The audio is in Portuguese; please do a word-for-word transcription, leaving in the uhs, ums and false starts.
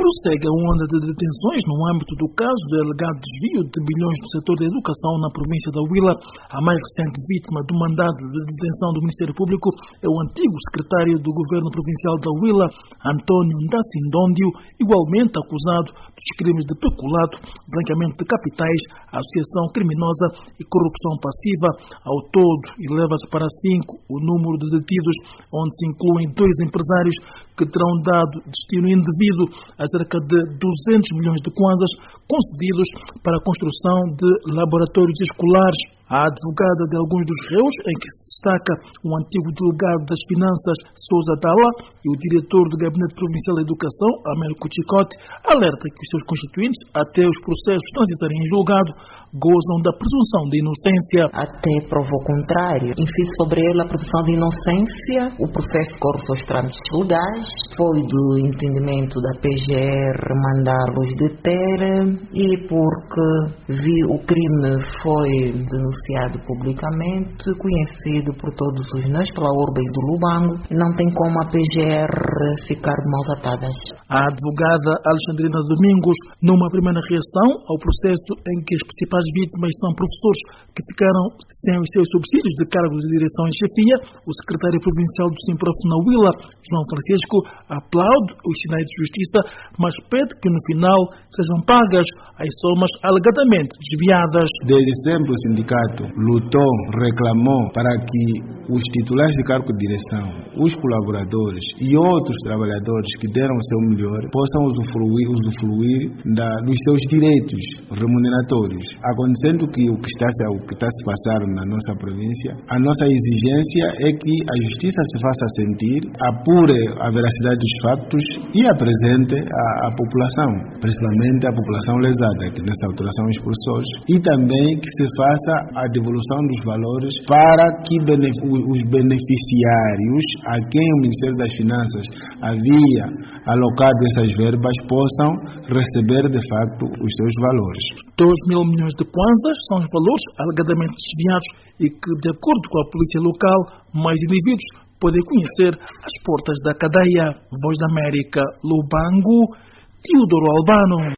Prossegue a onda de detenções no âmbito do caso do alegado desvio de bilhões do setor da educação na província da Huila. A mais recente vítima do mandado de detenção do Ministério Público é o antigo secretário do Governo Provincial da Huila, Antônio Ndacindondio, igualmente acusado dos crimes de peculato, branqueamento de capitais, associação criminosa e corrupção passiva. Ao todo, eleva-se para cinco o número de detidos, onde se incluem dois empresários que terão dado destino indevido a cerca de duzentos milhões de kwanzas concedidos para a construção de laboratórios escolares. A advogada de alguns dos réus, em que se destaca o antigo delegado das Finanças, Sousa Dalla, e o diretor do Gabinete Provincial da Educação, Amélio Cuchicote, alerta que os seus constituintes, até os processos transitarem em julgado, gozam da presunção de inocência. Até prova o contrário. Incide sobre ele a presunção de inocência. O processo corre seus trâmites legais. Foi do entendimento da P G R mandá-los deter, e porque vi o crime foi denunciado publicamente, conhecido por todos os nós, pela urbe do Lubango, não tem como a P G R ficar de mãos atadas. A advogada Alexandrina Domingos, numa primeira reação ao processo em que as principais vítimas são professores que ficaram sem os seus subsídios de cargos de direção e chefia, o secretário provincial do Simprof na Huila, João Francisco, aplaude os sinais de justiça, mas pede que no final sejam pagas as somas alegadamente desviadas. Desde sempre o sindicato lutou, reclamou para que os titulares de cargo de direção, os colaboradores e outros trabalhadores que deram o seu melhor possam usufruir, usufruir da, dos seus direitos remuneratórios. Acontecendo que o que está, o que está se passando na nossa província, a nossa exigência é que a justiça se faça sentir, apure a veracidade dos factos e apresente à, à população, principalmente a população lesada, que nessa altura são os professores, e também que se faça a devolução dos valores para que os beneficiários a quem o Ministério das Finanças havia alocado essas verbas possam receber de facto os seus valores. dois mil milhões de kwanzas são os valores alegadamente desviados e que, de acordo com a polícia local, mais indivíduos podem conhecer as portas da cadeia. Voz da América, Lubango, Teodoro Albano.